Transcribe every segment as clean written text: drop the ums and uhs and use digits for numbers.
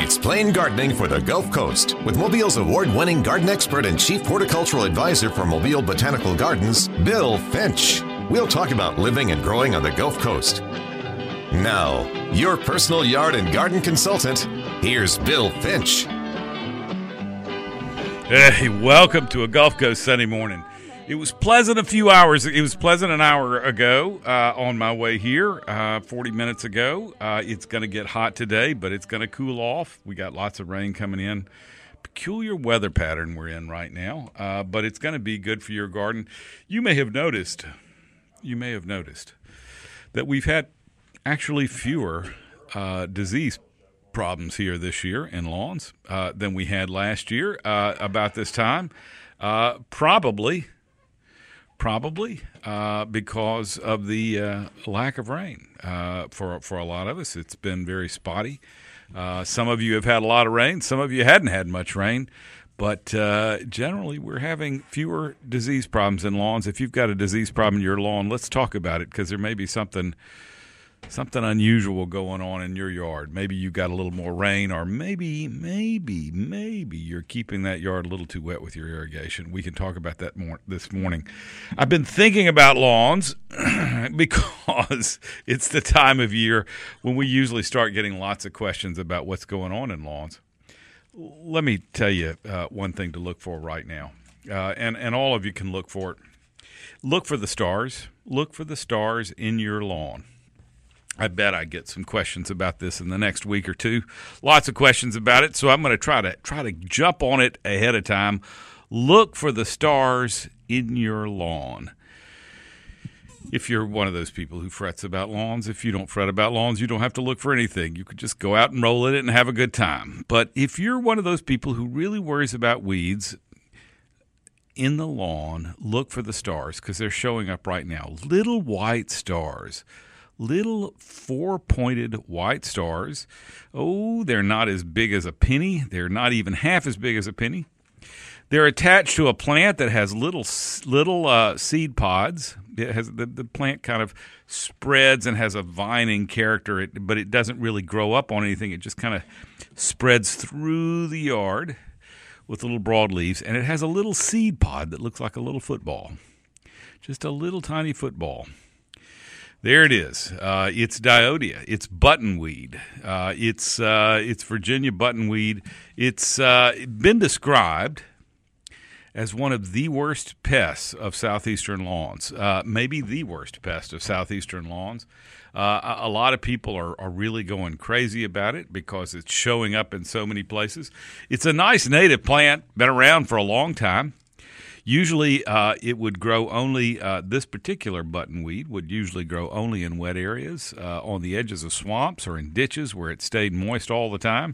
Explain gardening for the Gulf Coast with Mobile's award-winning garden expert and chief horticultural advisor for Mobile Botanical Gardens, Bill Finch. We'll talk about living and growing on the Gulf Coast. Now, your personal yard and garden consultant, here's Bill Finch. Hey, welcome to a Gulf Coast Sunday morning. It was pleasant an hour ago on my way here, 40 minutes ago. It's going to get hot today, but it's going to cool off. We got lots of rain coming in. Peculiar weather pattern we're in right now, but it's going to be good for your garden. You may have noticed that we've had actually fewer disease problems here this year in lawns than we had last year about this time. Probably because of the lack of rain. For a lot of us, it's been very spotty. Some of you have had a lot of rain. Some of you hadn't had much rain. But generally, we're having fewer disease problems in lawns. If you've got a disease problem in your lawn, let's talk about it, because there may be something unusual going on in your yard. Maybe you got a little more rain, or maybe you're keeping that yard a little too wet with your irrigation. We can talk about that more this morning. I've been thinking about lawns because it's the time of year when we usually start getting lots of questions about what's going on in lawns. Let me tell you one thing to look for right now, and all of you can look for it. Look for the stars. Look for the stars in your lawn. I bet I get some questions about this in the next week or two. Lots of questions about it, so I'm going to try to jump on it ahead of time. Look for the stars in your lawn. If you're one of those people who frets about lawns, if you don't fret about lawns, you don't have to look for anything. You could just go out and roll in it and have a good time. But if you're one of those people who really worries about weeds in the lawn, look for the stars, because they're showing up right now. Little white stars. Little four-pointed white stars. Oh, they're not as big as a penny. They're not even half as big as a penny. They're attached to a plant that has little seed pods. It has the plant kind of spreads and has a vining character, but it doesn't really grow up on anything. It just kind of spreads through the yard with little broad leaves, and it has a little seed pod that looks like a little football, just a little tiny football. There it is. It's Diodia. It's buttonweed. It's Virginia buttonweed. It's been described as one of the worst pests of southeastern lawns, maybe the worst pest of southeastern lawns. A lot of people are really going crazy about it because it's showing up in so many places. It's a nice native plant, been around for a long time. Usually it would grow only, this particular buttonweed would usually grow only in wet areas, on the edges of swamps or in ditches where it stayed moist all the time.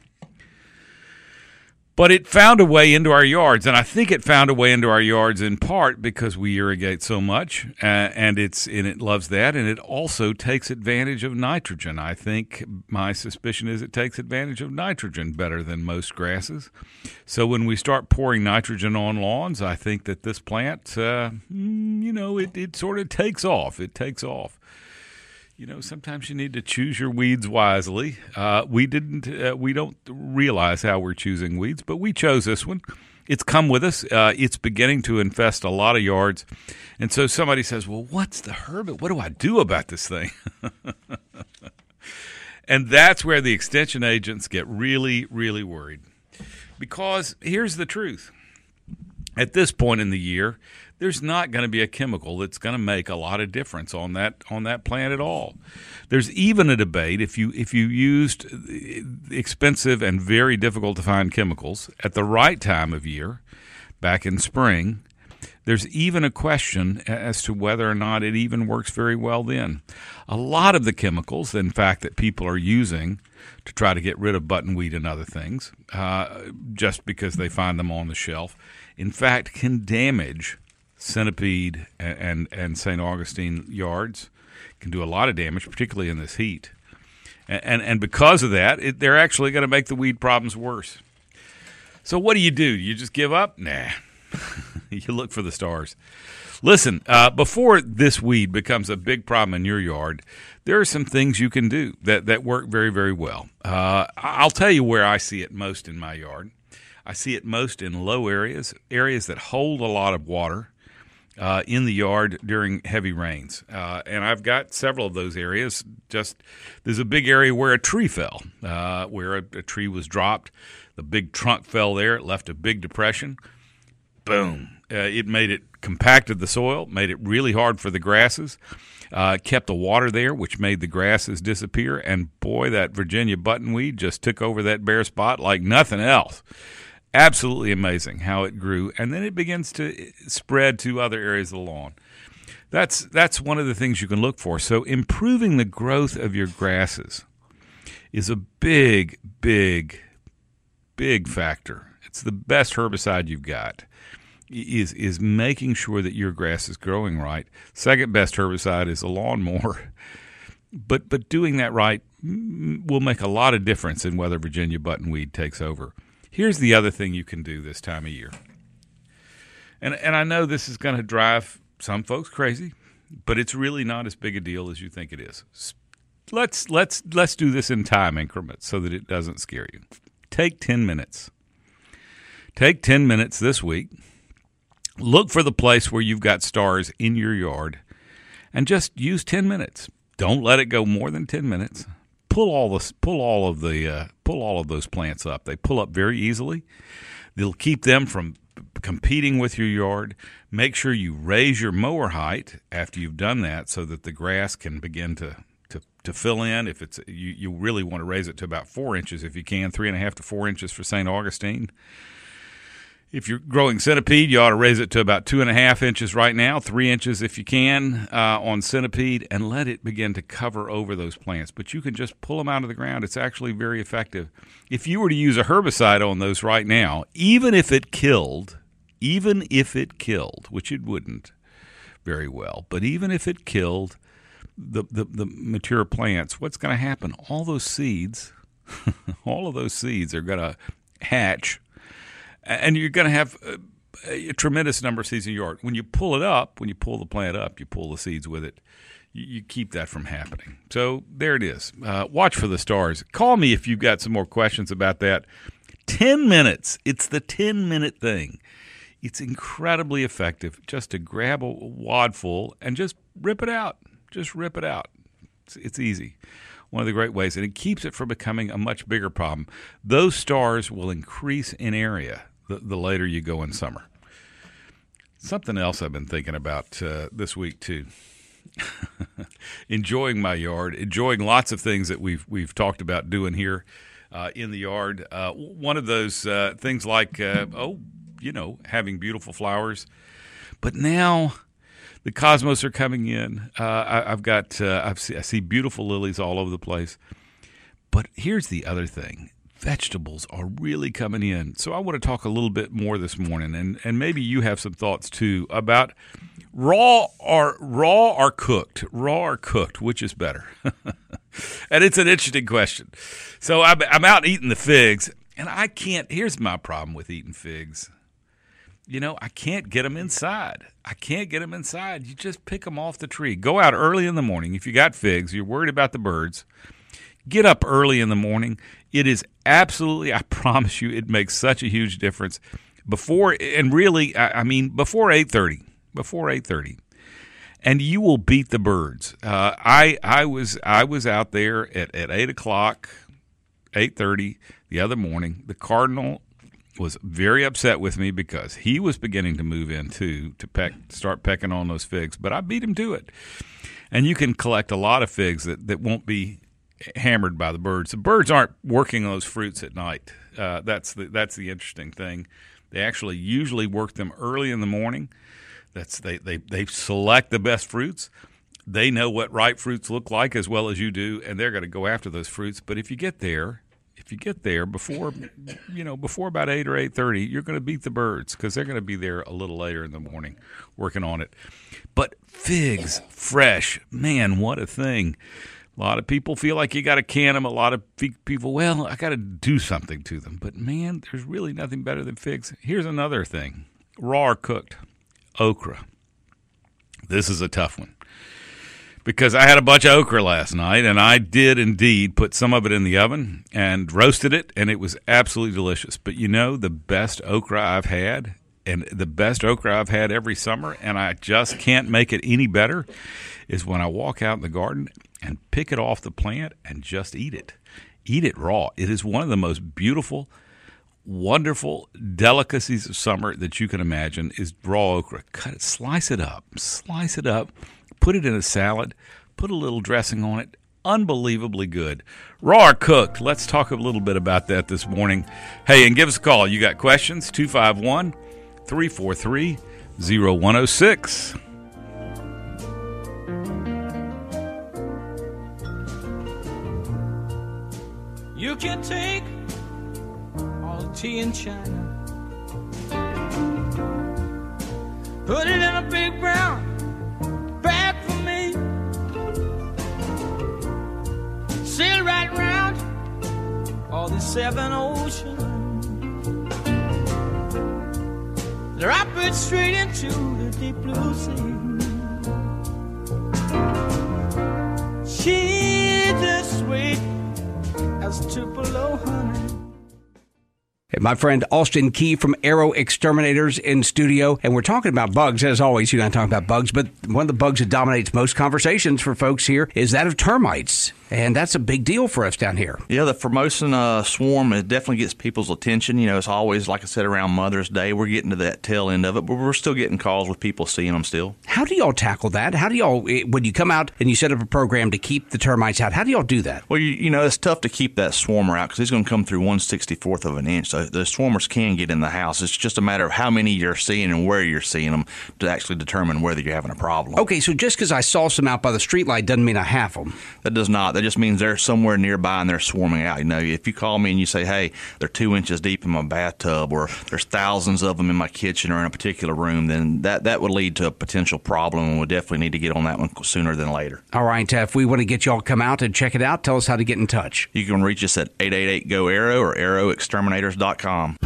But it found a way into our yards, and I think it found a way into our yards in part because we irrigate so much, and it loves that, and it also takes advantage of nitrogen. I think my suspicion is it takes advantage of nitrogen better than most grasses. So when we start pouring nitrogen on lawns, I think that this plant, it sort of takes off. It takes off. Sometimes you need to choose your weeds wisely. We don't realize how we're choosing weeds, but we chose this one. It's come with us. It's beginning to infest a lot of yards. And so somebody says, well, what's the herbicide? What do I do about this thing? And that's where the extension agents get really, really worried. Because here's the truth. At this point in the year, there's not going to be a chemical that's going to make a lot of difference on that plant at all. There's even a debate if you used expensive and very difficult to find chemicals at the right time of year, back in spring. There's even a question as to whether or not it even works very well then. A lot of the chemicals, in fact, that people are using to try to get rid of buttonweed and other things, just because they find them on the shelf, in fact, can damage centipede and St. Augustine yards. Can do a lot of damage, particularly in this heat. And because of that, they're actually going to make the weed problems worse. So what do? You just give up? Nah. You look for the stars. Listen, before this weed becomes a big problem in your yard, there are some things you can do that work very, very well. I'll tell you where I see it most in my yard. I see it most in low areas that hold a lot of water in the yard during heavy rains. And I've got several of those areas. There's a big area where a tree fell, where a tree was dropped. The big trunk fell there. It left a big depression. Boom. It compacted the soil, made it really hard for the grasses, kept the water there, which made the grasses disappear. And boy, that Virginia buttonweed just took over that bare spot like nothing else. Absolutely amazing how it grew. And then it begins to spread to other areas of the lawn. That's one of the things you can look for. So improving the growth of your grasses is a big, big, big factor. It's the best herbicide you've got. Is making sure that your grass is growing right. Second best herbicide is a lawnmower. But doing that right will make a lot of difference in whether Virginia buttonweed takes over. Here's the other thing you can do this time of year. And I know this is going to drive some folks crazy, but it's really not as big a deal as you think it is. Let's do this in time increments so that it doesn't scare you. Take 10 minutes. Take 10 minutes this week. Look for the place where you've got stars in your yard and just use 10 minutes. Don't let it go more than 10 minutes. Pull all of those plants up. They pull up very easily. They'll keep them from competing with your yard. Make sure you raise your mower height after you've done that so that the grass can begin to fill in. If it's you really want to raise it to about 4 inches if you can, 3.5 to 4 inches for St. Augustine. If you're growing centipede, you ought to raise it to about 2.5 inches right now, 3 inches if you can on centipede, and let it begin to cover over those plants. But you can just pull them out of the ground. It's actually very effective. If you were to use a herbicide on those right now, even if it killed, which it wouldn't very well, but even if it killed the mature plants, what's going to happen? All those seeds are going to hatch. And you're going to have a tremendous number of seeds in your yard. When you pull the plant up, you pull the seeds with it. You keep that from happening. So there it is. Watch for the stars. Call me if you've got some more questions about that. 10 minutes. It's the 10-minute thing. It's incredibly effective just to grab a wad full and just rip it out. Just rip it out. It's easy. One of the great ways, and it keeps it from becoming a much bigger problem. Those stars will increase in area the later you go in summer. Something else I've been thinking about this week too. Enjoying my yard, enjoying lots of things that we've talked about doing here in the yard. One of those things like having beautiful flowers, but now the cosmos are coming in. I see beautiful lilies all over the place. But here's the other thing. Vegetables are really coming in. So I want to talk a little bit more this morning, and maybe you have some thoughts too about raw or cooked. Raw or cooked, which is better? And it's an interesting question. So I'm out eating the figs, and I can't. Here's my problem with eating figs. I can't get them inside. You just pick them off the tree. Go out early in the morning. If you got figs, you're worried about the birds, get up early in the morning. It is absolutely, I promise you, it makes such a huge difference. Before 8:30. Before 8:30. And you will beat the birds. I was out there at 8 o'clock, 8:30 the other morning. The cardinal was very upset with me because he was beginning to move in too, to start pecking on those figs. But I beat him to it. And you can collect a lot of figs that won't be hammered by the birds. The birds aren't working on those fruits at night. That's the interesting thing. They actually usually work them early in the morning. They select the best fruits. They know what ripe fruits look like as well as you do, and they're going to go after those fruits. But if you get there before about 8 or 8:30, you're going to beat the birds because they're going to be there a little later in the morning working on it. But figs, fresh, man, what a thing. A lot of people feel like you got to can them. A lot of people, I got to do something to them. But, man, there's really nothing better than figs. Here's another thing, raw or cooked, okra. This is a tough one. because I had a bunch of okra last night, and I did indeed put some of it in the oven and roasted it, and it was absolutely delicious. But the best okra I've had, and the best okra I've had every summer, and I just can't make it any better, is when I walk out in the garden and pick it off the plant and just eat it. Eat it raw. It is one of the most beautiful, wonderful delicacies of summer that you can imagine is raw okra. Cut it, slice it up, put it in a salad, put a little dressing on it. Unbelievably good. Raw or cooked? Let's talk a little bit about that this morning. Hey, and give us a call. You got questions? 251-343-0106. You can take all the tea in China, put it in a big brown bag for me, sail right round all the 7 oceans, drop it straight into the deep blue sea. She's as sweet as Tupelo honey. Hey, my friend Austin Key from Arrow Exterminators in studio, and we're talking about bugs. As always, you're going to talk about bugs, but one of the bugs that dominates most conversations for folks here is that of termites. And that's a big deal for us down here. Yeah, the Formosan swarm, it definitely gets people's attention. It's always, like I said, around Mother's Day. We're getting to that tail end of it, but we're still getting calls with people seeing them still. How do y'all tackle that? How do y'all, when you come out and you set up a program to keep the termites out, how do y'all do that? Well, it's tough to keep that swarmer out because he's going to come through 1/64 of an inch. So the swarmers can get in the house. It's just a matter of how many you're seeing and where you're seeing them to actually determine whether you're having a problem. Okay, so just because I saw some out by the streetlight doesn't mean I have them. That does not. That just means they're somewhere nearby and they're swarming out. If you call me and you say, hey, they're 2 inches deep in my bathtub, or there's thousands of them in my kitchen or in a particular room, then that would lead to a potential problem, and we'll definitely need to get on that one sooner than later. All right, if we want to get y'all to come out and check it out, tell us how to get in touch. You can reach us at 888-GO-ARROW or arrowexterminators.com.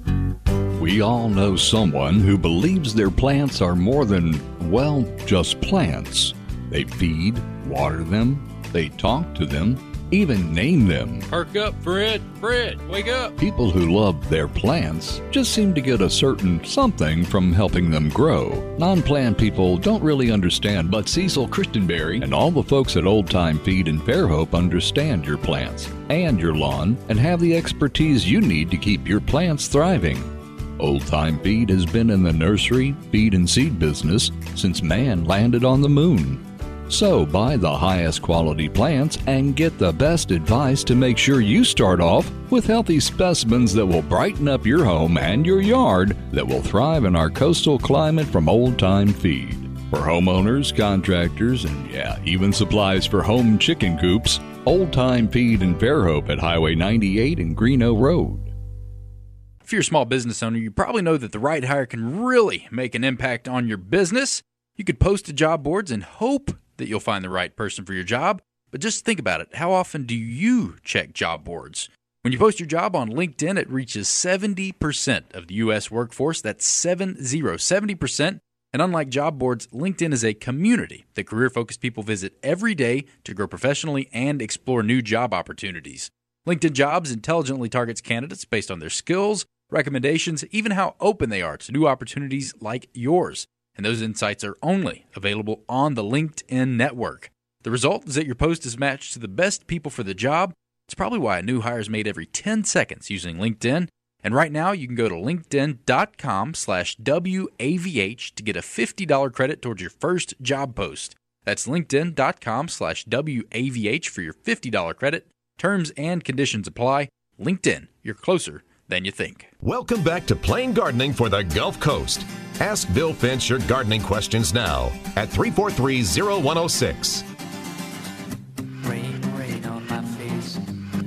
We all know someone who believes their plants are more than, just plants. They feed, water them, they talk to them, even name them. Perk up, Fred. Fred, wake up. People who love their plants just seem to get a certain something from helping them grow. Non-plant people don't really understand, but Cecil Christenberry and all the folks at Old Time Feed in Fairhope understand your plants and your lawn and have the expertise you need to keep your plants thriving. Old Time Feed has been in the nursery, feed, and seed business since man landed on the moon. So buy the highest quality plants and get the best advice to make sure you start off with healthy specimens that will brighten up your home and your yard that will thrive in our coastal climate from Old Time Feed. For homeowners, contractors, and even supplies for home chicken coops, Old Time Feed in Fairhope at Highway 98 and Greeno Road. If you're a small business owner, you probably know that the right hire can really make an impact on your business. You could post to job boards and hope that you'll find the right person for your job. But just think about it. How often do you check job boards? When you post your job on LinkedIn, it reaches 70% of the U.S. workforce. That's 70%. And unlike job boards, LinkedIn is a community that career-focused people visit every day to grow professionally and explore new job opportunities. LinkedIn Jobs intelligently targets candidates based on their skills, recommendations, even how open they are to new opportunities like yours. And those insights are only available on the LinkedIn network. The result is that your post is matched to the best people for the job. It's probably why a new hire is made every 10 seconds using LinkedIn. And right now, you can go to linkedin.com/WAVH to get a $50 credit towards your first job post. That's linkedin.com/WAVH for your $50 credit. Terms and conditions apply. LinkedIn, you're closer than you think. Welcome back to Plain Gardening for the Gulf Coast. Ask Bill Finch your gardening questions now at 343-0106. Rain, rain on my face.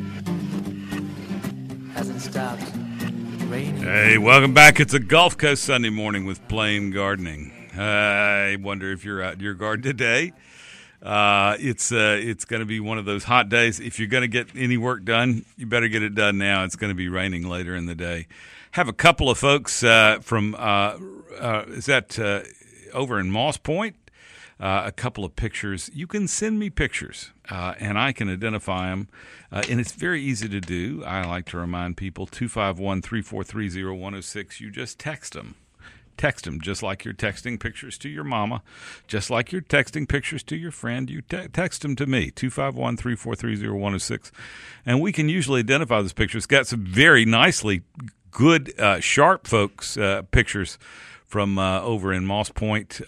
Hasn't stopped raining. Hey, welcome back. It's a Gulf Coast Sunday morning with Plain Gardening. I wonder if you're out in your garden today. It's going to be one of those hot days. If you're going to get any work done, you better get it done now. It's going to be raining later in the day. Have a couple of folks from over in Moss Point. a couple of pictures, you can send me pictures, and I can identify them. And it's very easy to do. I like to remind people, 251-343-0106, you just text them. Text them just like you're texting pictures to your mama, just like you're texting pictures to your friend. You text them to me, 251-343-0106, and we can usually identify those pictures. Got some very nicely good, sharp folks pictures from over in Moss Point.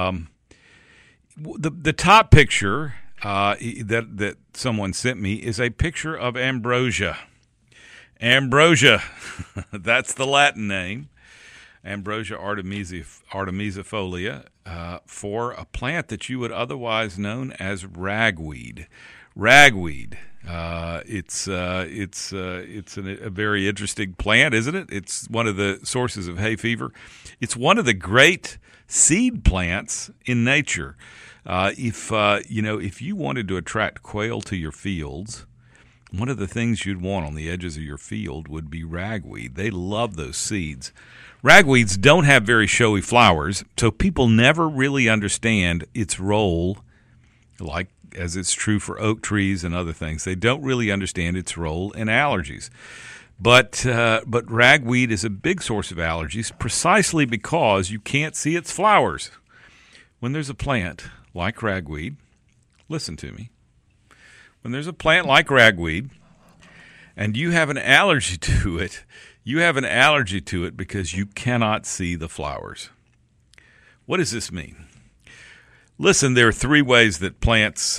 The top picture that someone sent me is a picture of ambrosia. Ambrosia, that's the Latin name. Ambrosia artemisifolia, for a plant that you would otherwise known as ragweed. Ragweed. It's a very interesting plant, isn't it? It's one of the sources of hay fever. It's one of the great seed plants in nature. If you wanted to attract quail to your fields, one of the things you'd want on the edges of your field would be ragweed. They love those seeds. Ragweeds don't have very showy flowers, so people never really understand its role, like as it's true for oak trees and other things. They don't really understand its role in allergies. But ragweed is a big source of allergies precisely because you can't see its flowers. When there's a plant like ragweed, listen to me. When there's a plant like ragweed and you have an allergy to it, you have an allergy to it because you cannot see the flowers. What does this mean? Listen, there are three broad ways that plants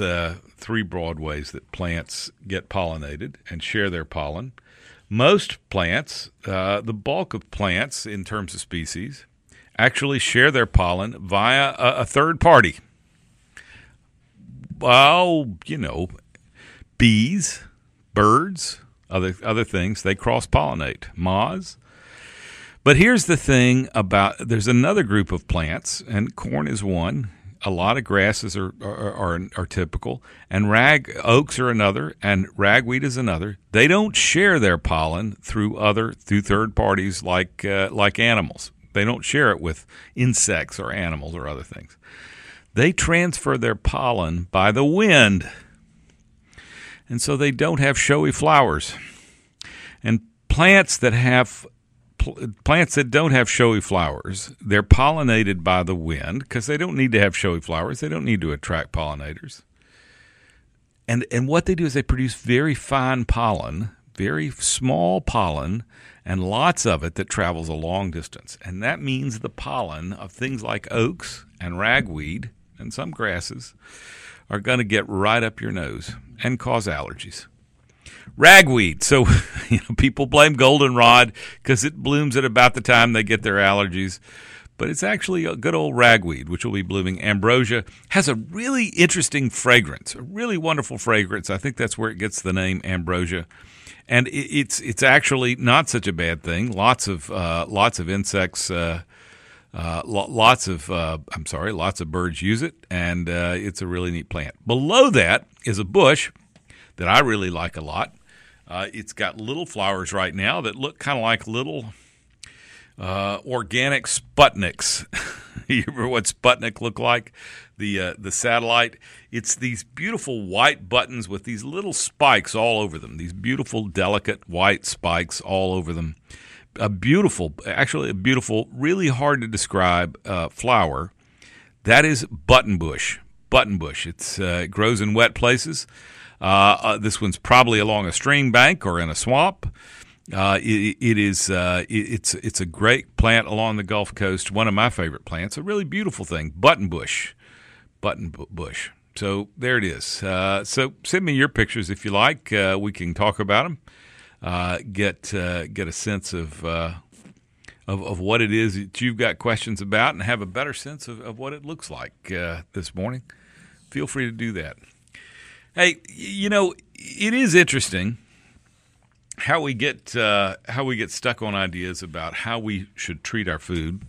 get pollinated and share their pollen. Most plants, the bulk of plants in terms of species, actually share their pollen via a third party. Well, bees, birds, other things, they cross-pollinate. Moths. But here's the thing there's another group of plants, and corn is one. A lot of grasses are typical, and oaks are another, and ragweed is another. They don't share their pollen through third parties like animals. They don't share it with insects or animals or other things. They transfer their pollen by the wind. And so they don't have showy flowers. And plants that don't have showy flowers, they're pollinated by the wind because they don't need to have showy flowers. They don't need to attract pollinators. And what they do is they produce very fine pollen, very small pollen, and lots of it that travels a long distance. And that means the pollen of things like oaks and ragweed and some grasses are going to get right up your nose and cause allergies. Ragweed. So, people blame goldenrod because it blooms at about the time they get their allergies. But it's actually a good old ragweed, which will be blooming. Ambrosia has a really interesting fragrance, a really wonderful fragrance. I think that's where it gets the name ambrosia. And it's actually not such a bad thing. Lots of insects, lots of birds use it, and it's a really neat plant. Below that is a bush that I really like a lot. It's got little flowers right now that look kind of like little organic Sputniks. You remember what Sputnik looked like? The satellite. It's these beautiful white buttons with these little spikes all over them. These beautiful, delicate white spikes all over them. A beautiful, really hard to describe flower. That is buttonbush. Buttonbush. It grows in wet places. This one's probably along a stream bank or in a swamp. It's a great plant along the Gulf Coast. One of my favorite plants. A really beautiful thing. Buttonbush. So there it is. So send me your pictures if you like. We can talk about them. Get a sense of what it is that you've got questions about, and have a better sense of what it looks like this morning. Feel free to do that. Hey, it is interesting how we get stuck on ideas about how we should treat our food.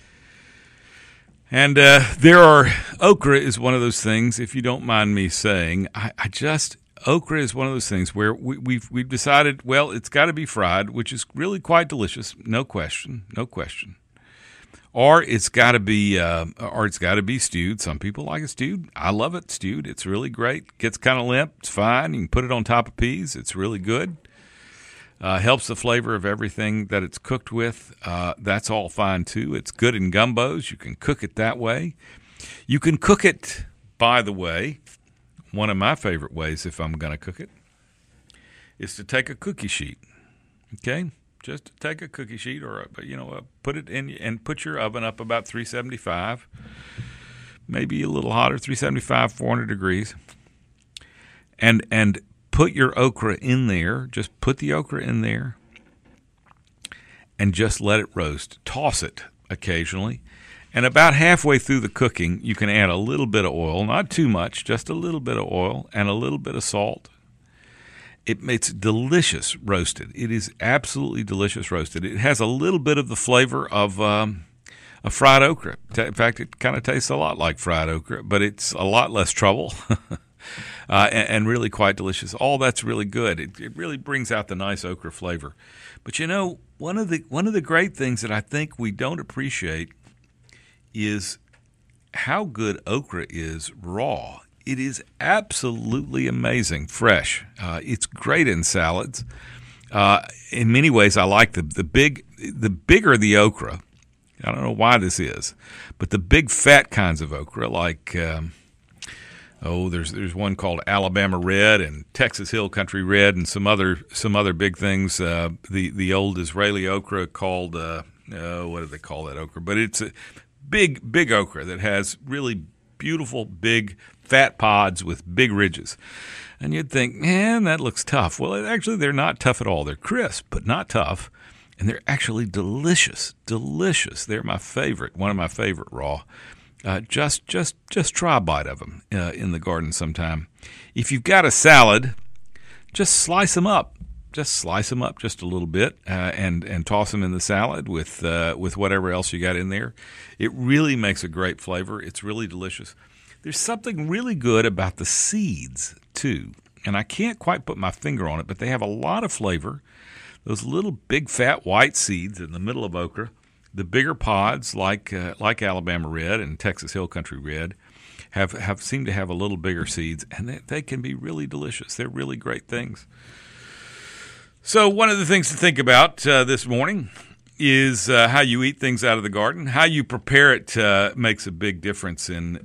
And okra is one of those things, if you don't mind me saying, okra is one of those things where we've decided, well, it's got to be fried, which is really quite delicious, no question. or it's got to be stewed. Some people like it stewed. I love it stewed. It's really great. Gets kind of limp. It's fine. You can put it on top of peas. It's really good. Helps the flavor of everything that it's cooked with. That's all fine too. It's good in gumbos. You can cook it that way. You can cook it, by the way, one of my favorite ways if I'm going to cook it is to take a cookie sheet. Okay? Just take a cookie sheet or, put it in and put your oven up about 375, maybe a little hotter, 375, 400 degrees, and put your okra in there. Just put the okra in there and just let it roast. Toss it occasionally. And about halfway through the cooking, you can add a little bit of oil, not too much, just a little bit of oil and a little bit of salt. It's delicious roasted. It is absolutely delicious roasted. It has a little bit of the flavor of a fried okra. In fact, it kind of tastes a lot like fried okra, but it's a lot less trouble and really quite delicious. All that's really good. It really brings out the nice okra flavor. But one of the great things that I think we don't appreciate is how good okra is raw. It is absolutely amazing fresh. It's great in salads. In many ways, I like the bigger the okra. I don't know why this is, but the big fat kinds of okra, like there's one called Alabama Red and Texas Hill Country Red, and some other big things. The old Israeli okra called what do they call that okra? But it's a big okra that has really beautiful big fat pods with big ridges. And you'd think, man, that looks tough. Well, actually, they're not tough at all. They're crisp, but not tough. And they're actually delicious. They're my favorite, one of my favorite raw. Just try a bite of them in the garden sometime. If you've got a salad, just slice them up. Just a little bit and toss them in the salad with whatever else you got in there. It really makes a great flavor. It's really delicious. There's something really good about the seeds, too. And I can't quite put my finger on it, but they have a lot of flavor. Those little big fat white seeds in the middle of okra, the bigger pods like Alabama Red and Texas Hill Country Red have seem to have a little bigger seeds, and they can be really delicious. They're really great things. So one of the things to think about this morning is how you eat things out of the garden. How you prepare it makes a big difference in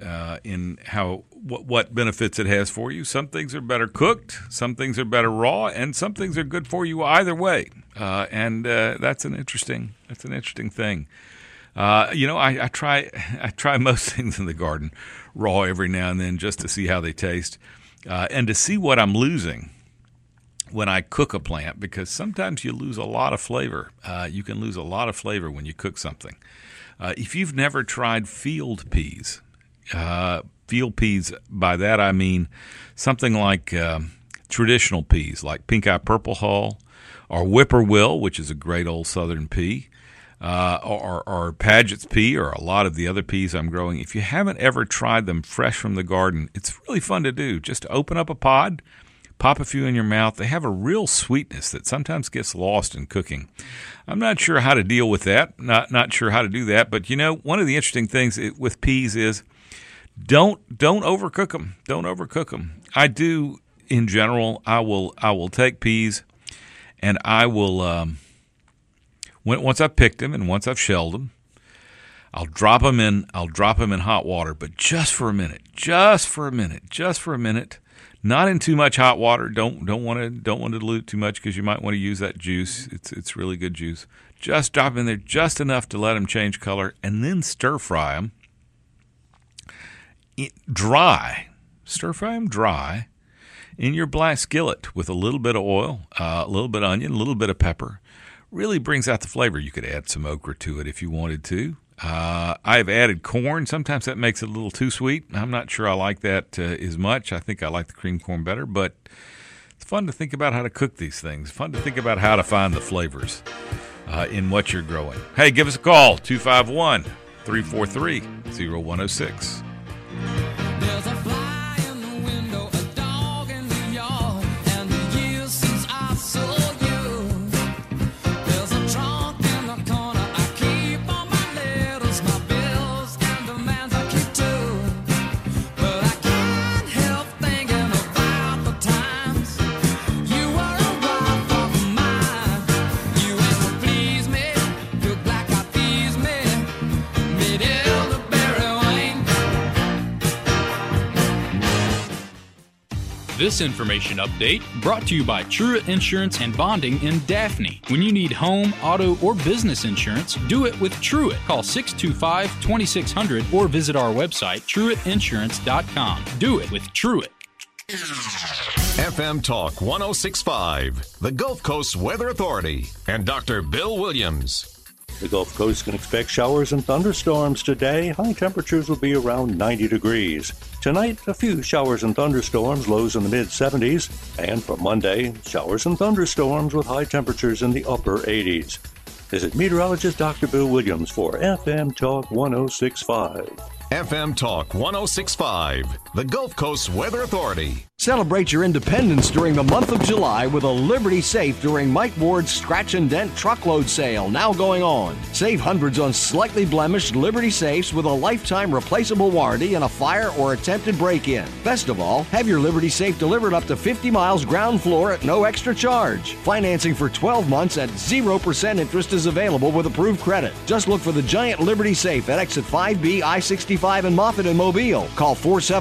what benefits it has for you. Some things are better cooked, some things are better raw, and some things are good for you either way. And that's an interesting thing. I try most things in the garden raw every now and then just to see how they taste and to see what I'm losing when I cook a plant, because sometimes you lose a lot of flavor. You can lose a lot of flavor when you cook something. If you've never tried field peas, by that I mean something like traditional peas, like pink-eye purple hull, or whippoorwill, which is a great old southern pea, or Paget's pea, or a lot of the other peas I'm growing. If you haven't ever tried them fresh from the garden, it's really fun to do. Just open up a pod, pop a few in your mouth. They have a real sweetness that sometimes gets lost in cooking. I'm not sure how to deal with that. Not sure how to do that. But one of the interesting things with peas is don't overcook them. Don't overcook them. I do in general. I will take peas, and I will once I've picked them and once I've shelled them, I'll drop them in hot water, but just for a minute. Not in too much hot water. Don't want to dilute too much, because you might want to use that juice. It's really good juice. Just drop in there just enough to let them change color, and then stir fry them dry. Stir fry them dry in your black skillet with a little bit of oil, a little bit of onion, a little bit of pepper. Really brings out the flavor. You could add some okra to it if you wanted to. I've added corn. Sometimes that makes it a little too sweet. I'm not sure I like that as much. I think I like the cream corn better, but it's fun to think about how to cook these things. Fun to think about how to find the flavors in what you're growing. Hey, give us a call, 251-343-0106. There's a fly in the window, a dog in the yard, and the years since I saw you. There's a trunk in the corner, I keep all my letters. This information update brought to you by Truett Insurance and Bonding in Daphne. When you need home, auto, or business insurance, do it with Truett. Call 625-2600 or visit our website, truettinsurance.com. Do it with Truett. FM Talk 106.5, the Gulf Coast Weather Authority, and Dr. Bill Williams. The Gulf Coast can expect showers and thunderstorms today. High temperatures will be around 90 degrees. Tonight, a few showers and thunderstorms, lows in the mid-70s. And for Monday, showers and thunderstorms with high temperatures in the upper 80s. This is meteorologist Dr. Bill Williams for FM Talk 106.5. FM Talk 106.5, the Gulf Coast Weather Authority. Celebrate your independence during the month of July with a Liberty Safe during Mike Ward's Scratch and Dent Truckload Sale now going on. Save hundreds on slightly blemished Liberty Safes with a lifetime replaceable warranty and a fire or attempted break-in. Best of all, have your Liberty Safe delivered up to 50 miles ground floor at no extra charge. Financing for 12 months at 0% interest is available with approved credit. Just look for the giant Liberty Safe at exit 5B I-65 in Moffett and Mobile. Call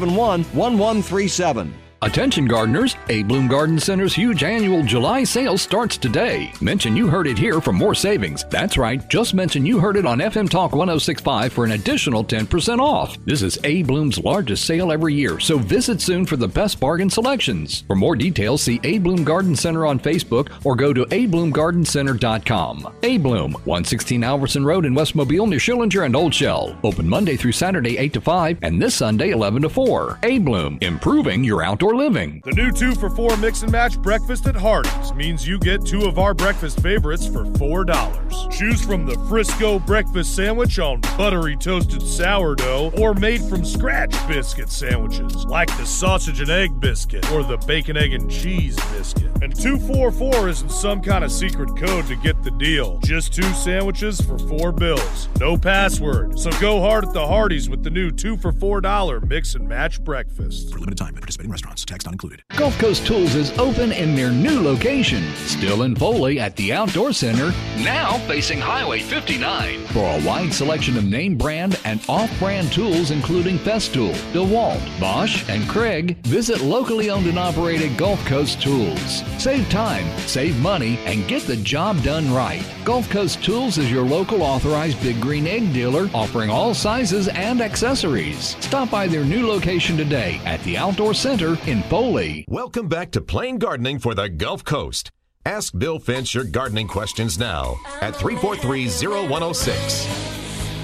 471-1137. Attention gardeners, A. Bloom Garden Center's huge annual July sale starts today. Mention you heard it here for more savings. That's right, just mention you heard it on FM Talk 106.5 for an additional 10% off. This is A. Bloom's largest sale every year, so visit soon for the best bargain selections. For more details, see A. Bloom Garden Center on Facebook or go to abloomgardencenter.com. A. Bloom, 116 Alverson Road in West Mobile near Schillinger and Old Shell. Open Monday through Saturday 8 to 5 and this Sunday 11 to 4. A. Bloom, improving your outdoor living. The new 2-for-4 mix and match breakfast at Hardee's means you get 2 of our breakfast favorites for $4. Choose from the Frisco breakfast sandwich on buttery toasted sourdough or made from scratch biscuit sandwiches like the sausage and egg biscuit or the bacon, egg, and cheese biscuit. And 244 isn't some kind of secret code to get the deal. Just 2 sandwiches for $4. No password. So go hard at the Hardee's with the new 2 for $4 mix and match breakfast. For limited time at participating restaurants. Tax not included. Gulf Coast Tools is open in their new location, still in Foley at the Outdoor Center, now facing Highway 59. For a wide selection of name brand and off-brand tools including Festool, DeWalt, Bosch, and Craig, visit locally owned and operated Gulf Coast Tools. Save time, save money, and get the job done right. Gulf Coast Tools is your local authorized Big Green Egg dealer offering all sizes and accessories. Stop by their new location today at the Outdoor Center in Foley. Welcome back to Plain Gardening for the Gulf Coast. Ask Bill Finch your gardening questions now at 343-0106.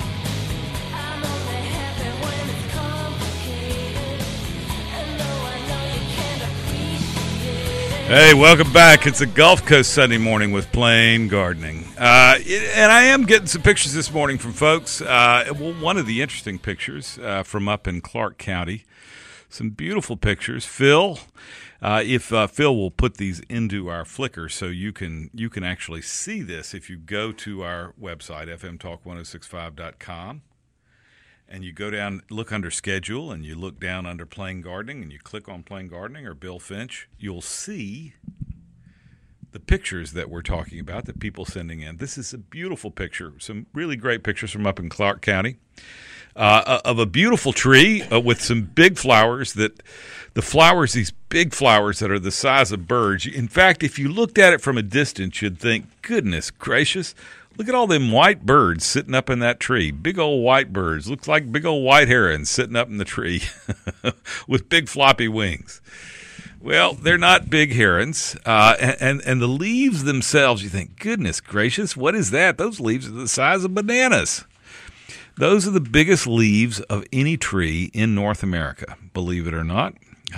Hey, welcome back. It's a Gulf Coast Sunday morning with Plain Gardening. And I am getting some pictures this morning from folks. One of the interesting pictures from up in Clark County. Some beautiful pictures. Phil, if Phil will put these into our Flickr so you can actually see this if you go to our website, fmtalk1065.com. And you go down, look under schedule, and you look down under Plain Gardening, and you click on Plain Gardening or Bill Finch. You'll see the pictures that we're talking about that people sending in. This is a beautiful picture, some really great pictures from up in Clark County of a beautiful tree with some big flowers. These big flowers that are the size of birds. In fact, if you looked at it from a distance, you'd think, goodness gracious, look at all them white birds sitting up in that tree. Big old white birds. Looks like big old white herons sitting up in the tree with big floppy wings. Well, they're not big herons. And the leaves themselves, you think, goodness gracious, what is that? Those leaves are the size of bananas. Those are the biggest leaves of any tree in North America, believe it or not.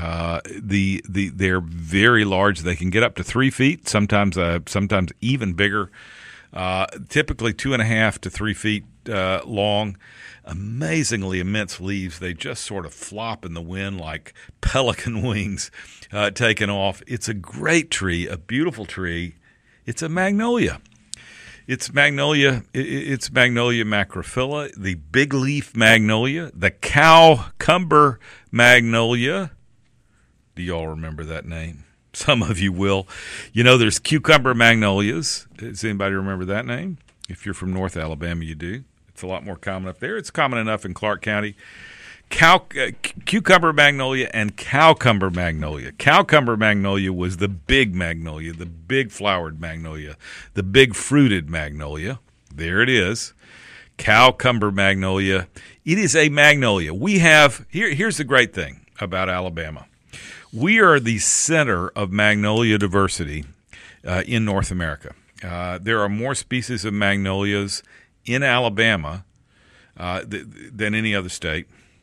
They're very large. They can get up to 3 feet, sometimes even bigger. Typically 2.5 to 3 feet long. Amazingly immense leaves. They just sort of flop in the wind like pelican wings taking off. It's a great tree, a beautiful tree. It's a magnolia. It's magnolia macrophylla, the big leaf magnolia, the cowcumber magnolia. Do y'all remember that name? Some of you will. You know, there's cucumber magnolias. Does anybody remember that name? If you're from North Alabama, you do. It's a lot more common up there. It's common enough in Clark County. Cucumber magnolia and cowcumber magnolia. Cowcumber magnolia was the big magnolia, the big flowered magnolia, the big fruited magnolia. There it is. Cowcumber magnolia. It is a magnolia. We have here's the great thing about Alabama. We are the center of magnolia diversity in North America. There are more species of magnolias in Alabama than any other state.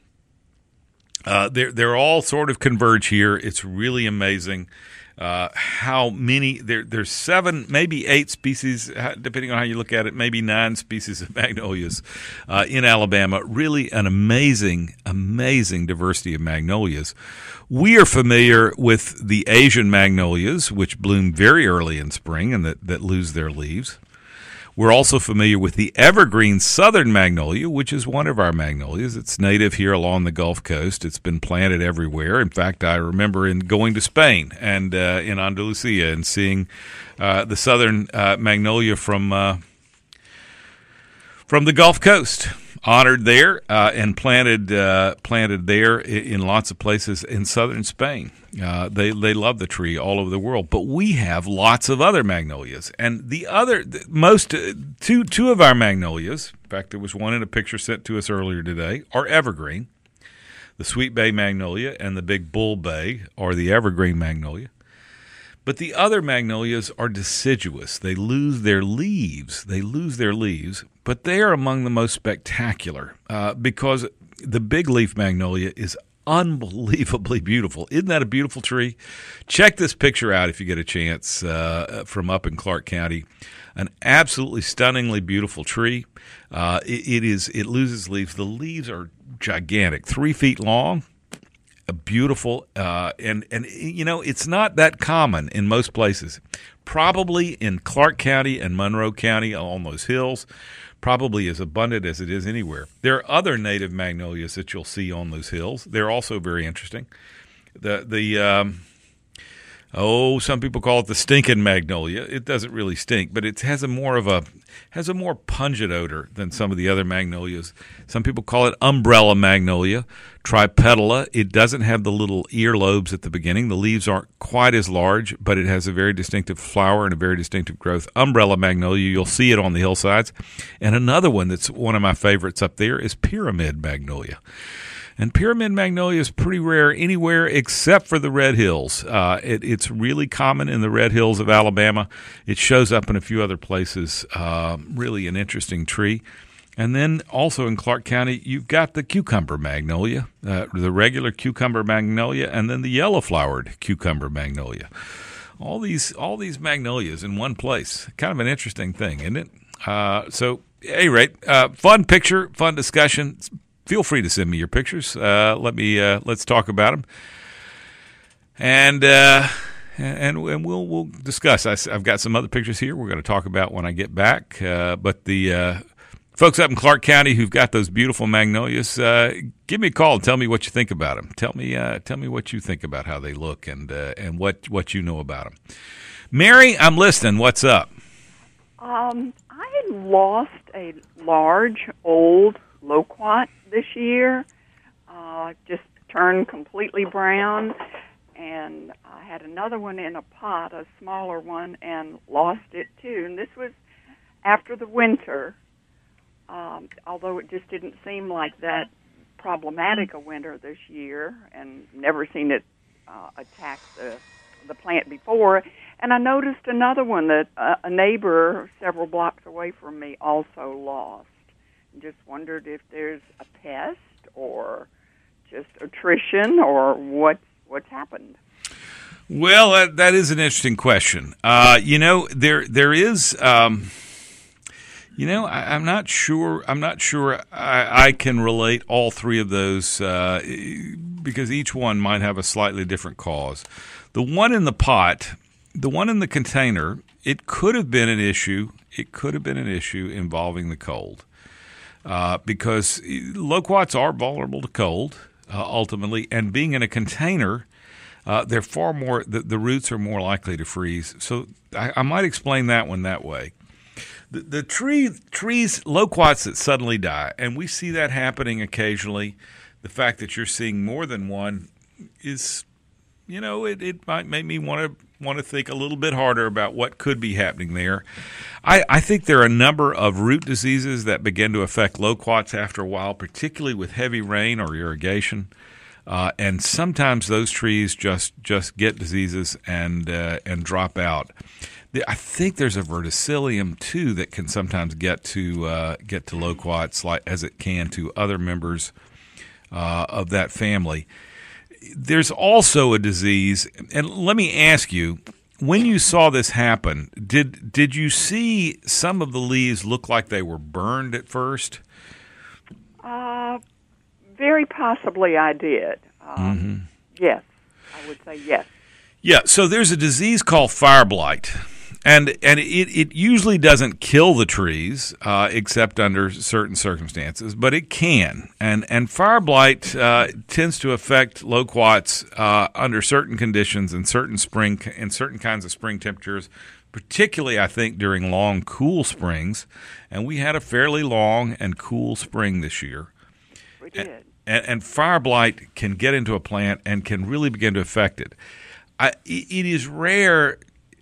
They're all sort of converge here. It's really amazing how many. There's 7, maybe 8 species, depending on how you look at it, maybe 9 species of magnolias in Alabama. Really an amazing diversity of magnolias. We are familiar with the Asian magnolias, which bloom very early in spring and that lose their leaves. We're also familiar with the evergreen southern magnolia, which is one of our magnolias. It's native here along the Gulf Coast. It's been planted everywhere. In fact, I remember going to Spain and in Andalusia and seeing the southern magnolia from the Gulf Coast. Honored there and planted there in lots of places in southern Spain. They love the tree all over the world, but we have lots of other magnolias, and two of our magnolias. In fact, there was one in a picture sent to us earlier today. Are evergreen. The Sweet Bay magnolia and the Big Bull Bay are the evergreen magnolia. But the other magnolias are deciduous. They lose their leaves. But they are among the most spectacular because the big leaf magnolia is unbelievably beautiful. Isn't that a beautiful tree? Check this picture out if you get a chance from up in Clark County. An absolutely stunningly beautiful tree. It loses leaves. The leaves are gigantic, 3 feet long. Beautiful, and it's not that common in most places. Probably in Clark County and Monroe County on those hills, probably as abundant as it is anywhere. There are other native magnolias that you'll see on those hills. They're also very interesting. Some people call it the stinking magnolia. It doesn't really stink, but it has a more pungent odor than some of the other magnolias. Some people call it umbrella magnolia, tripetala. It doesn't have the little earlobes at the beginning. The leaves aren't quite as large, but it has a very distinctive flower and a very distinctive growth. Umbrella magnolia, you'll see it on the hillsides. And another one that's one of my favorites up there is pyramid magnolia. And pyramid magnolia is pretty rare anywhere except for the Red Hills. It's really common in the Red Hills of Alabama. It shows up in a few other places. Really an interesting tree. And then also in Clark County, you've got the cucumber magnolia, the regular cucumber magnolia, and then the yellow-flowered cucumber magnolia. All these magnolias in one place. Kind of an interesting thing, isn't it? So, at any rate, fun picture, fun discussion. Feel free to send me your pictures. Let's talk about them, and we'll discuss. I've got some other pictures here we're going to talk about when I get back. But the folks up in Clark County who've got those beautiful magnolias, give me a call and tell me what you think about them. Tell me what you think about how they look and what you know about them. Mary, I'm listening. What's up? I had lost a large old loquat this year, just turned completely brown, and I had another one in a pot, a smaller one, and lost it too. And this was after the winter, although it just didn't seem like that problematic a winter this year, and never seen it attack the plant before. And I noticed another one that a neighbor several blocks away from me also lost. Just wondered if there's a pest or just attrition or what's happened. Well, that is an interesting question. There is. I'm not sure. I can relate all three of those because each one might have a slightly different cause. The one in the pot, the one in the container, it could have been an issue. It could have been an issue involving the cold. Because loquats are vulnerable to cold, ultimately, and being in a container, they're far more. The roots are more likely to freeze. So I might explain that one that way. The trees, loquats that suddenly die, and we see that happening occasionally. the fact that you're seeing more than one is, it might make me want to think a little bit harder about what could be happening there. I think there are a number of root diseases that begin to affect loquats after a while, particularly with heavy rain or irrigation. And sometimes those trees just get diseases and drop out. I think there's a verticillium too that can sometimes get to loquats, like as it can to other members of that family. There's also a disease, and let me ask you: when you saw this happen, did you see some of the leaves look like they were burned at first? Very possibly I did. Yes, I would say yes. Yeah, so there's a disease called fire blight. And it usually doesn't kill the trees, except under certain circumstances, but it can. And fire blight tends to affect loquats under certain conditions in certain kinds of spring temperatures, particularly I think during long cool springs. And we had a fairly long and cool spring this year. We did. And fire blight can get into a plant and can really begin to affect it. It is rare.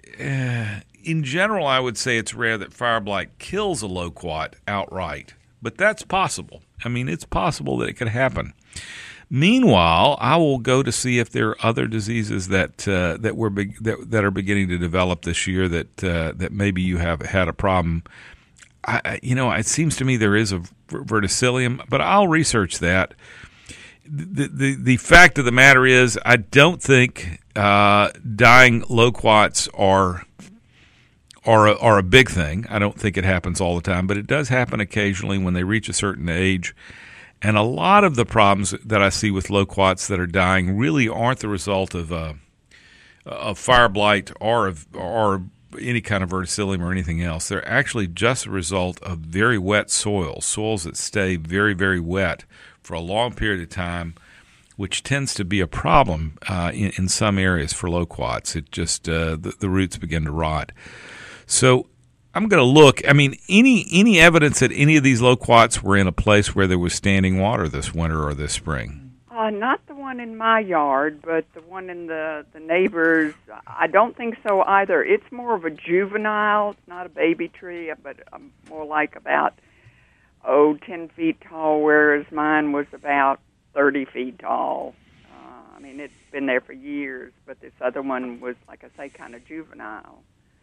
In general, I would say it's rare that fire blight kills a loquat outright, but that's possible. I mean, it's possible that it could happen. Meanwhile, I will go to see if there are other diseases that are beginning to develop this year that maybe you have had a problem. It seems to me there is a verticillium, but I'll research that. The fact of the matter is, I don't think dying loquats are a big thing. I don't think it happens all the time, but it does happen occasionally when they reach a certain age. And a lot of the problems that I see with loquats that are dying really aren't the result of fire blight or any kind of verticillium or anything else. They're actually just a result of very wet soils that stay very, very wet for a long period of time, which tends to be a problem in some areas for loquats. It just the roots begin to rot. So I'm going to look. I mean, any evidence that any of these loquats were in a place where there was standing water this winter or this spring? Not the one in my yard, but the one in the neighbor's. I don't think so either. It's more of a juvenile. It's not a baby tree, but more like about 10 feet tall, whereas mine was about 30 feet tall. I mean, it's been there for years, but this other one was, like I say, kind of juvenile.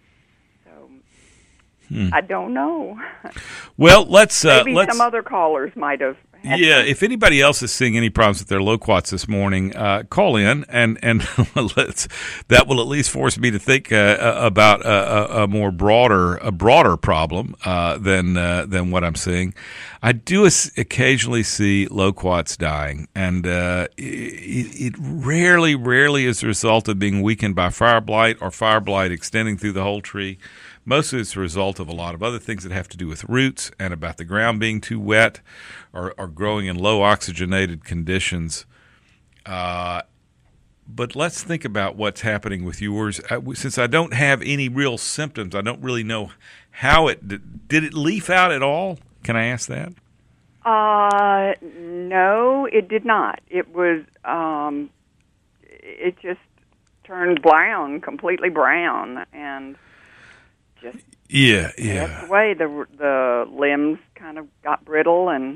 So I don't know. Well, let's maybe some other callers might have. If anybody else is seeing any problems with their loquats this morning, call in, and that will at least force me to think about a broader problem than what I'm seeing. I do occasionally see loquats dying, and it rarely is the result of being weakened by fire blight or fire blight extending through the whole tree. Most of it's a result of a lot of other things that have to do with roots and about the ground being too wet or growing in low oxygenated conditions. But let's think about what's happening with yours. Since I don't have any real symptoms, I don't really know how did it leaf out at all? Can I ask that? No, it did not. It was, it just turned brown, completely brown, and just passed away. The limbs kind of got brittle, and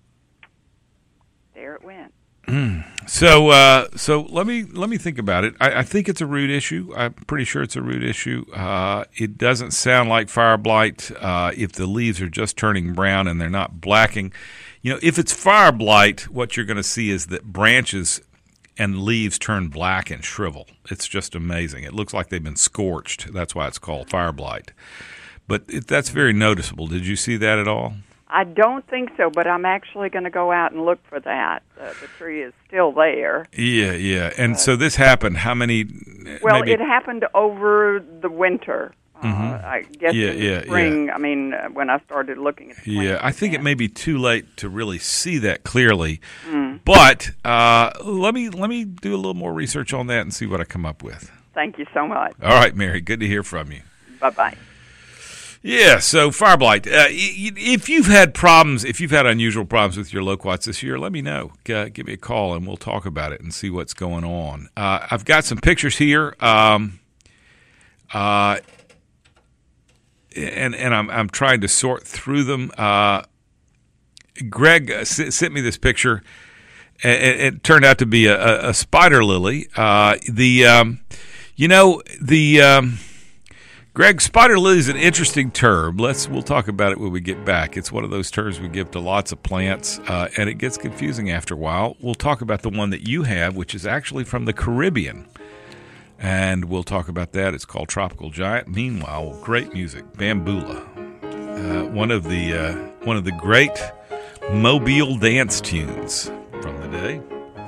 there it went. So let me think about it. I think it's a root issue. I'm pretty sure it's a root issue. It doesn't sound like fire blight if the leaves are just turning brown and they're not blacking. If it's fire blight, what you're going to see is that branches and leaves turn black and shrivel. It's just amazing. It looks like they've been scorched. That's why it's called fire blight. But that's very noticeable. Did you see that at all? I don't think so, but I'm actually going to go out and look for that. The tree is still there. Yeah. And so this happened, how many? Well, it happened over the winter. I guess in the spring, yeah. I mean, when I started looking at the plants. Yeah, I think it may be too late to really see that clearly. But let me do a little more research on that and see what I come up with. Thank you so much. All right, Mary, good to hear from you. Bye-bye. Yeah, so fire blight. If you've had unusual problems with your loquats this year, let me know. Give me a call and we'll talk about it and see what's going on. I've got some pictures here, and I'm trying to sort through them. Greg sent me this picture. It turned out to be a spider lily. Greg, spider lily is an interesting term. We'll talk about it when we get back. It's one of those terms we give to lots of plants, and it gets confusing after a while. We'll talk about the one that you have, which is actually from the Caribbean, and we'll talk about that. It's called Tropical Giant. Meanwhile, great music, Bambula, one of the great Mobile dance tunes from the day.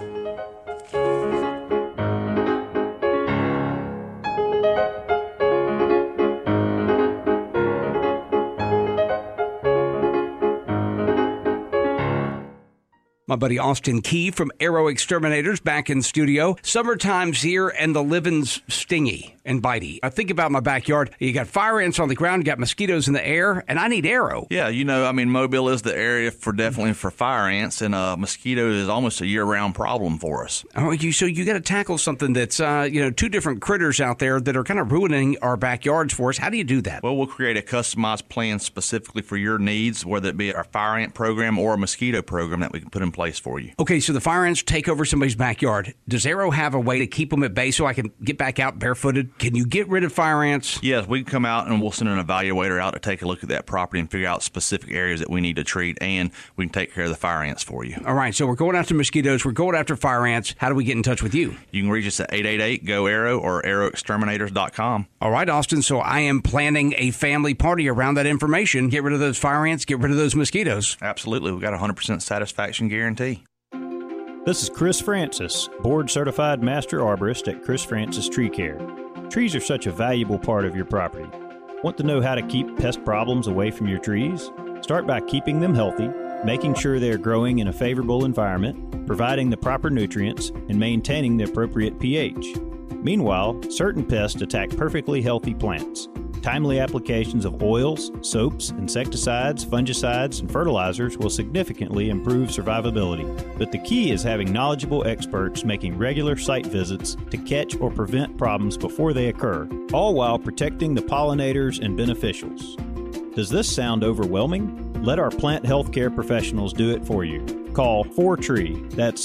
My buddy Austin Key from Aero Exterminators back in studio. Summertime's here and the living's stingy and bitey. I think about my backyard. You got fire ants on the ground, you got mosquitoes in the air, and I need Aero. Yeah, Mobile is the area definitely for fire ants, and mosquitoes is almost a year-round problem for us. Oh, so you got to tackle something that's, two different critters out there that are kind of ruining our backyards for us. How do you do that? Well, we'll create a customized plan specifically for your needs, whether it be our fire ant program or a mosquito program that we can put in place for you. Okay, so the fire ants take over somebody's backyard. Does Aero have a way to keep them at bay so I can get back out barefooted? Can you get rid of fire ants? Yes, we can come out and we'll send an evaluator out to take a look at that property and figure out specific areas that we need to treat, and we can take care of the fire ants for you. All right, so we're going after mosquitoes, we're going after fire ants. How do we get in touch with you? You can reach us at 888-GO-AERO or aeroexterminators.com. All right, Austin, so I am planning a family party around that information. Get rid of those fire ants, get rid of those mosquitoes. Absolutely. We've got a 100% satisfaction guarantee. This is Chris Francis, board-certified master arborist at Chris Francis Tree Care. Trees are such a valuable part of your property. Want to know how to keep pest problems away from your trees? Start by keeping them healthy, making sure they're growing in a favorable environment, providing the proper nutrients, and maintaining the appropriate pH. Meanwhile, certain pests attack perfectly healthy plants. Timely applications of oils, soaps, insecticides, fungicides, and fertilizers will significantly improve survivability. But the key is having knowledgeable experts making regular site visits to catch or prevent problems before they occur, all while protecting the pollinators and beneficials. Does this sound overwhelming? Let our plant health care professionals do it for you. Call 4TREE, that's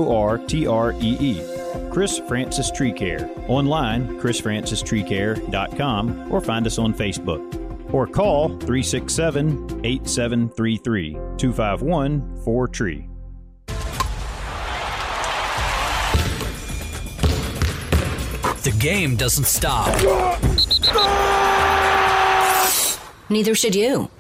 Fortree, Chris Francis Tree Care. Online, chrisfrancistreecare.com, or find us on Facebook. Or call 367-8733, 251-4TREE. The game doesn't stop. Neither should you.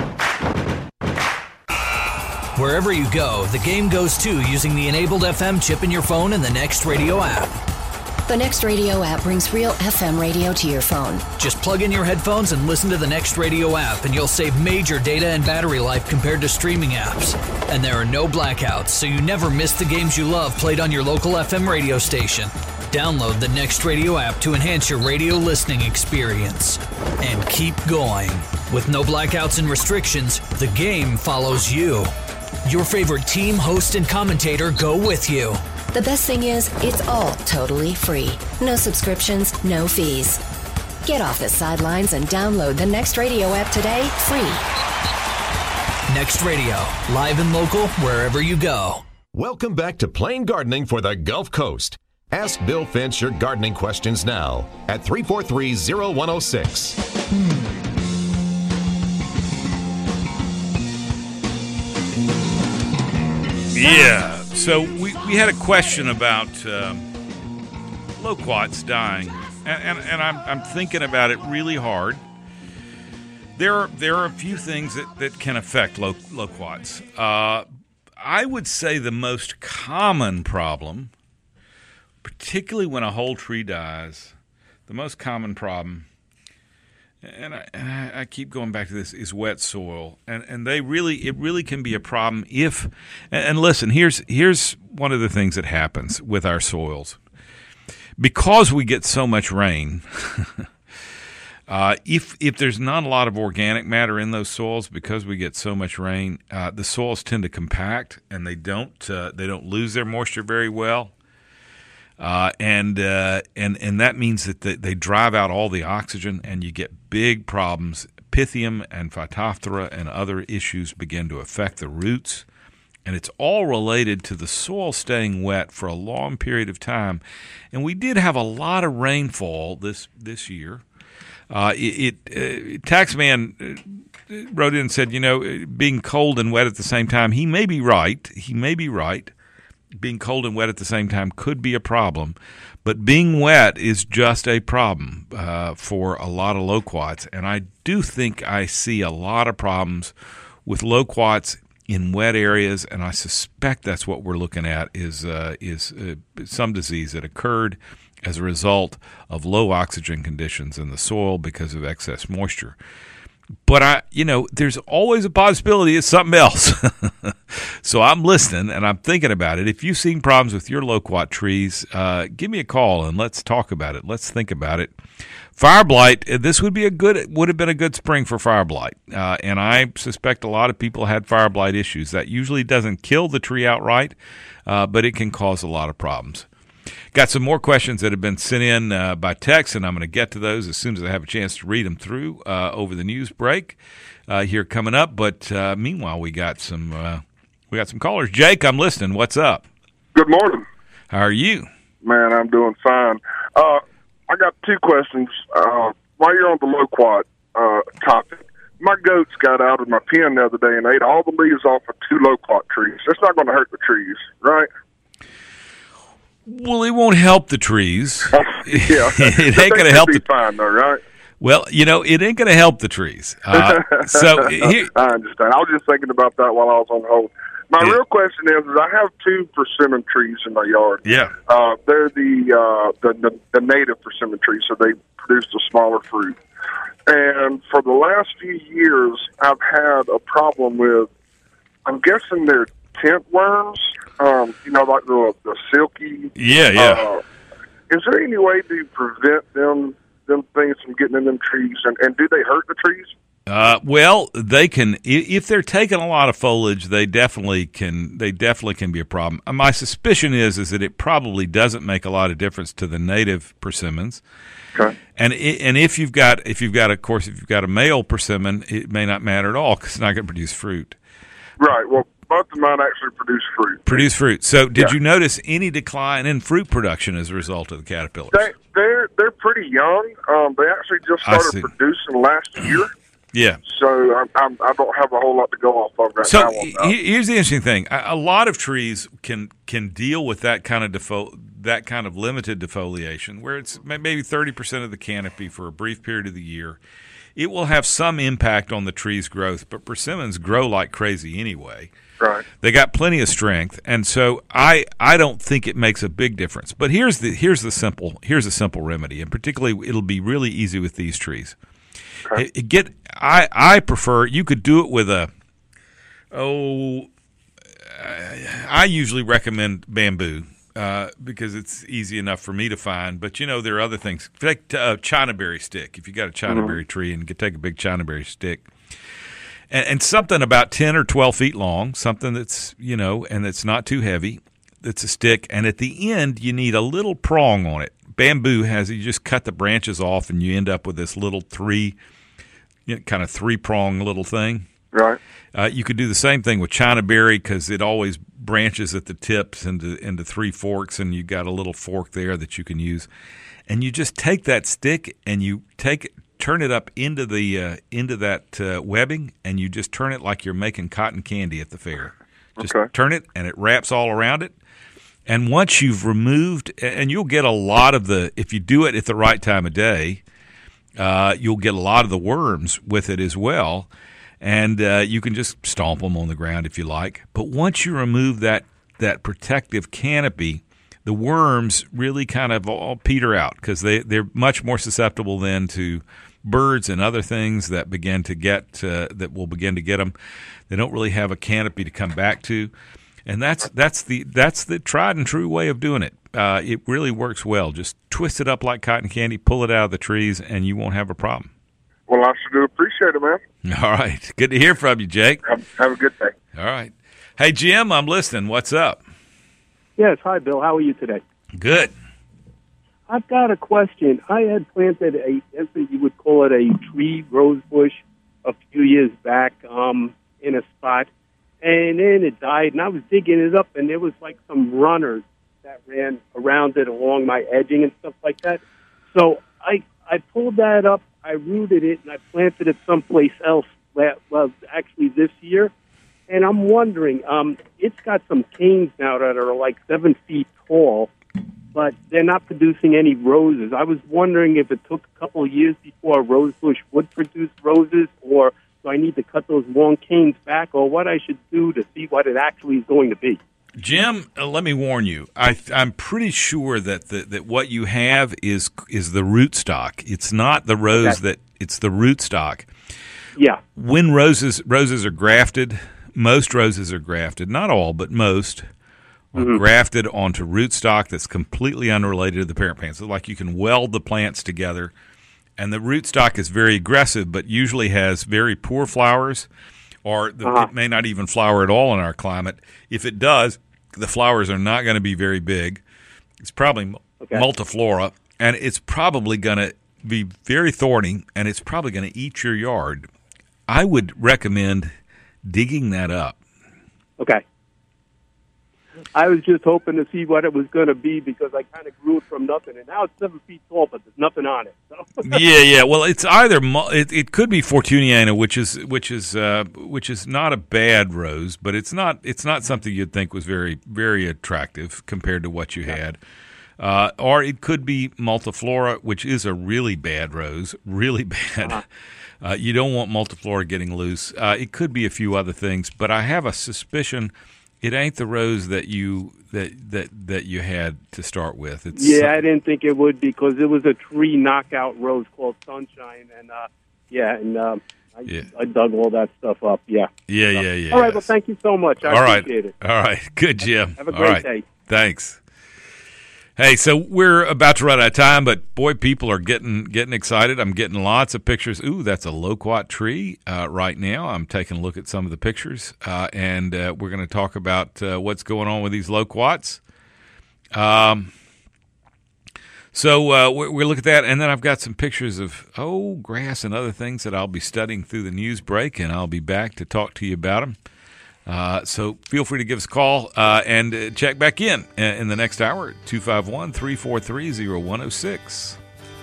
Wherever you go, the game goes too using the enabled FM chip in your phone and the Next Radio app. The Next Radio app brings real FM radio to your phone. Just plug in your headphones and listen to the Next Radio app, and you'll save major data and battery life compared to streaming apps. And there are no blackouts, so you never miss the games you love played on your local FM radio station. Download the Next Radio app to enhance your radio listening experience. And keep going. With no blackouts and restrictions, the game follows you. Your favorite team, host, and commentator go with you. The best thing is, it's all totally free. No subscriptions, no fees. Get off the sidelines and download the Next Radio app today, free. Next Radio, live and local, wherever you go. Welcome back to Plain Gardening for the Gulf Coast. Ask Bill Finch your gardening questions now at 343-0106. Yeah, so we had a question about loquats dying, and I'm thinking about it really hard. There are a few things that can affect loquats. I would say the most common problem, particularly when a whole tree dies, the most common problem, and I keep going back to this, is wet soil, and it really can be a problem if. And listen, here's one of the things that happens with our soils, because we get so much rain. If there's not a lot of organic matter in those soils, because we get so much rain, the soils tend to compact, and they don't lose their moisture very well. And that means that they drive out all the oxygen, and you get big problems. Pythium and Phytophthora and other issues begin to affect the roots, and it's all related to the soil staying wet for a long period of time. And we did have a lot of rainfall this year. Taxman wrote in and said, being cold and wet at the same time, he may be right. Being cold and wet at the same time could be a problem, but being wet is just a problem for a lot of loquats. And I do think I see a lot of problems with loquats in wet areas, and I suspect that's what we're looking at is some disease that occurred as a result of low oxygen conditions in the soil because of excess moisture. But there's always a possibility it's something else. So I'm listening and I'm thinking about it. If you've seen problems with your loquat trees, give me a call and let's talk about it. Let's think about it. Fire blight. This would have been a good spring for fire blight, and I suspect a lot of people had fire blight issues. That usually doesn't kill the tree outright, but it can cause a lot of problems. Got some more questions that have been sent in by text, and I'm going to get to those as soon as I have a chance to read them through over the news break here coming up. But meanwhile, we got some callers. Jake, I'm listening. What's up? Good morning. How are you? Man, I'm doing fine. I got two questions. While you're on the loquat topic, my goats got out of my pen the other day and ate all the leaves off of 2 loquat trees. That's not going to hurt the trees, right? Well, it won't help the trees. Yeah. It ain't going to help the fine though, right? Well, it ain't going to help the trees. So here, I understand. I was just thinking about that while I was on hold. My real question is I have 2 persimmon trees in my yard. Yeah. They're the native persimmon trees, so they produce the smaller fruit. And for the last few years, I've had a problem with, I'm guessing they're tent worms, like the silky. Yeah. Is there any way to prevent them things from getting in them trees? And do they hurt the trees? Well, they can, if they're taking a lot of foliage, they definitely can be a problem. My suspicion is that it probably doesn't make a lot of difference to the native persimmons. Okay. And if you've got a male persimmon, it may not matter at all because it's not going to produce fruit. Right. Well, both of mine actually produce fruit. So, did you notice any decline in fruit production as a result of the caterpillars? They're pretty young. They actually just started producing last year. Yeah. So I don't have a whole lot to go off of right now. So here's the interesting thing: a lot of trees can deal with that kind of limited defoliation, where it's maybe 30% of the canopy for a brief period of the year. It will have some impact on the tree's growth, but persimmons grow like crazy anyway. Right. They got plenty of strength, and so I don't think it makes a big difference. But here's a simple remedy, and particularly it'll be really easy with these trees. Okay. I prefer, you could do it with I usually recommend bamboo because it's easy enough for me to find. But there are other things. Take a chinaberry stick. If you got a chinaberry tree, and you could take a big chinaberry stick. And something about 10 or 12 feet long, something that's, and that's not too heavy, that's a stick. And at the end, you need a little prong on it. Bamboo you just cut the branches off and you end up with this little kind of 3-prong little thing. Right. You could do the same thing with chinaberry because it always branches at the tips into 3 forks, and you got a little fork there that you can use. And you just take that stick and you turn it up into that webbing, and you just turn it like you're making cotton candy at the fair. Just turn it, and it wraps all around it. And once you've removed, and you'll get a lot of if you do it at the right time of day, you'll get a lot of the worms with it as well. And you can just stomp them on the ground if you like. But once you remove that protective canopy, the worms really kind of all peter out because they're much more susceptible then to birds and other things that will begin to get them. They don't really have a canopy to come back to, and that's the tried and true way of doing it. It really works well. Just twist it up like cotton candy, pull it out of the trees, and you won't have a problem. Well, I sure do appreciate it, man. All right. Good to hear from you, Jake. Have a good day. All right. Hey, Jim, I'm listening. What's up? Yes, hi, Bill. How are you today? Good. I've got a question. I had planted I guess you would call it a tree rose bush a few years back in a spot, and then it died, and I was digging it up, and there was like some runners that ran around it along my edging and stuff like that. So I pulled that up, I rooted it, and I planted it someplace else, well, actually this year. And I'm wondering, it's got some canes now that are like 7 feet tall, but they're not producing any roses. I was wondering if it took a couple of years before a rose bush would produce roses, or do I need to cut those long canes back, or what I should do to see what it actually is going to be. Jim, let me warn you. I'm pretty sure that what you have is the rootstock. It's not the rose it's the rootstock. Yeah. When roses are grafted, most roses are grafted, not all, but most are grafted onto rootstock that's completely unrelated to the parent plant. So like you can weld the plants together, and the rootstock is very aggressive, but usually has very poor flowers, or it may not even flower at all in our climate. If it does, the flowers are not going to be very big. It's probably multiflora, and it's probably going to be very thorny, and it's probably going to eat your yard. I would recommend digging that up. Okay. I was just hoping to see what it was going to be because I kind of grew it from nothing, and now it's 7 feet tall, but there's nothing on it. So. Yeah. Well, it's either it could be Fortuniana, which is not a bad rose, but it's not something you'd think was very, very attractive compared to what you had. Or it could be Multiflora, which is a really bad rose, really bad. You don't want Multiflora getting loose. It could be a few other things, but I have a suspicion it ain't the rose that you had to start with. I didn't think it would because it was a tree knockout rose called Sunshine, and I dug all that stuff up. Yeah. All right. Well, thank you so much. I appreciate it. All right. Good, Jim. Have a great day. Thanks. Hey, so we're about to run out of time, but boy, people are getting excited. I'm getting lots of pictures. Ooh, that's a loquat tree right now. I'm taking a look at some of the pictures, and we're going to talk about what's going on with these loquats. So we'll look at that, and then I've got some pictures of grass and other things that I'll be studying through the news break, and I'll be back to talk to you about them. So feel free to give us a call and check back in the next hour, 251-343-0106.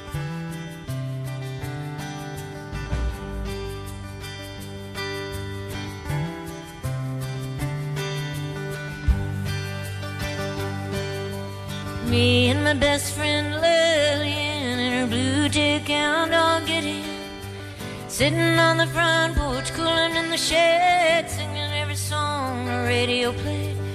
Me and my best friend Lillian in her blue jig gown all get in, sitting on the front porch, cooling in the shed, singing every song the radio played.